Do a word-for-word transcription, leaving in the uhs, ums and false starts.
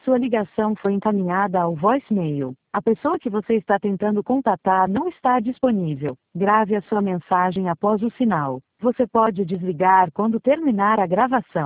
Sua ligação foi encaminhada ao voicemail. A pessoa que você está tentando contatar não está disponível. Grave a sua mensagem após o sinal. Você pode desligar quando terminar a gravação.